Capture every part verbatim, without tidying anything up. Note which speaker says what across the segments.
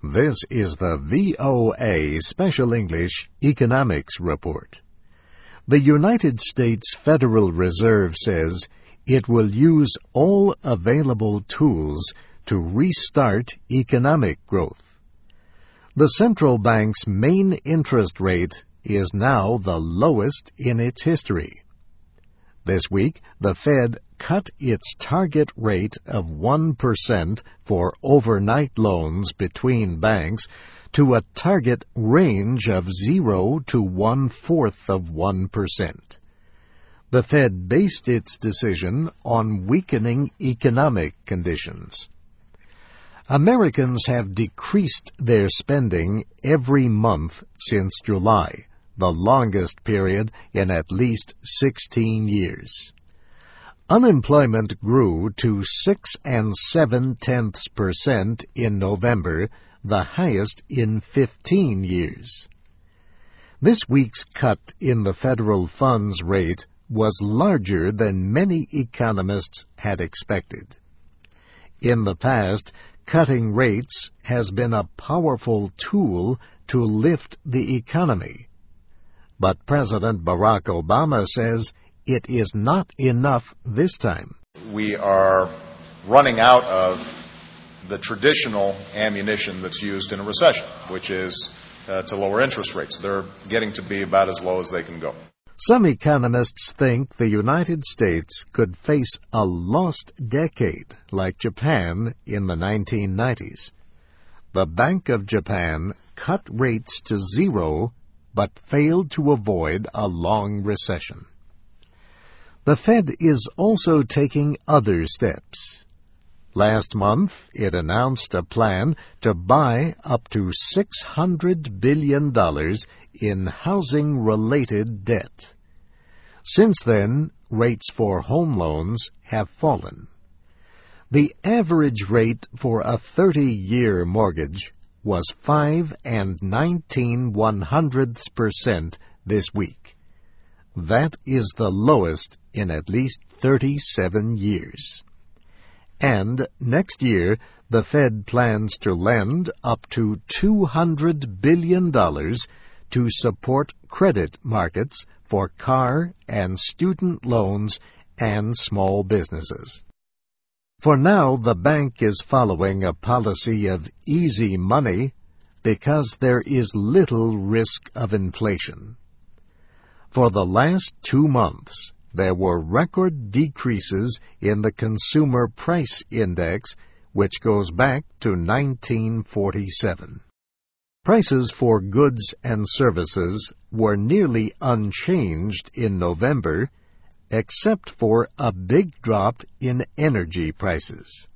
Speaker 1: This is the V O A Special English Economics Report. The United States Federal Reserve says it will use all available tools to restart economic growth. The central bank's main interest rate is now the lowest in its history. This week, the Fed cut its target rate of one percent for overnight loans between banks to a target range of zero to one-fourth of one percent. The Fed based its decision on weakening economic conditions. Americans have decreased their spending every month since July, the longest period in at least sixteen years. Unemployment grew to six and seven-tenths percent in November, the highest in fifteen years. This week's cut in the federal funds rate was larger than many economists had expected. In the past, cutting rates has been a powerful tool to lift the economy. But President Barack Obama says it is not enough this time.
Speaker 2: We are running out of the traditional ammunition that's used in a recession, which is uh, to lower interest rates. They're getting to be about as low as they can go.
Speaker 1: Some economists think the United States could face a lost decade like Japan in the nineteen nineties. The Bank of Japan cut rates to zero but failed to avoid a long recession. The Fed is also taking other steps. Last month, it announced a plan to buy up to six hundred billion dollars in housing-related debt. Since then, rates for home loans have fallen. The average rate for a thirty-year mortgage was five and nineteen one-hundredths percent this week. That is the lowest in at least thirty-seven years. And next year, the Fed plans to lend up to two hundred billion dollars to support credit markets for car and student loans and small businesses. For now, the bank is following a policy of easy money because there is little risk of inflation. For the last two months, there were record decreases in the Consumer Price Index, which goes back to nineteen forty-seven. Prices for goods and services were nearly unchanged in November, except for a big drop in energy prices.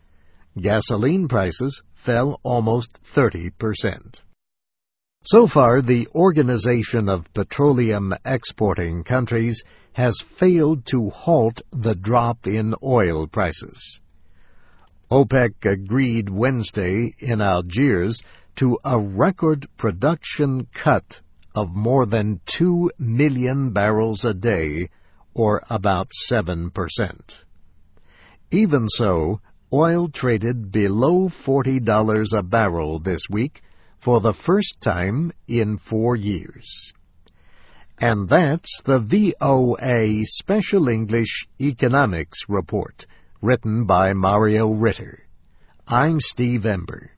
Speaker 1: Gasoline prices fell almost thirty percent. So far, the Organization of Petroleum Exporting Countries has failed to halt the drop in oil prices. OPEC agreed Wednesday in Algiers to a record production cut of more than two million barrels a day, or about seven percent. Even so, oil traded below forty dollars a barrel this week for the first time in four years. And that's the V O A Special English Economics Report, written by Mario Ritter. I'm Steve Ember.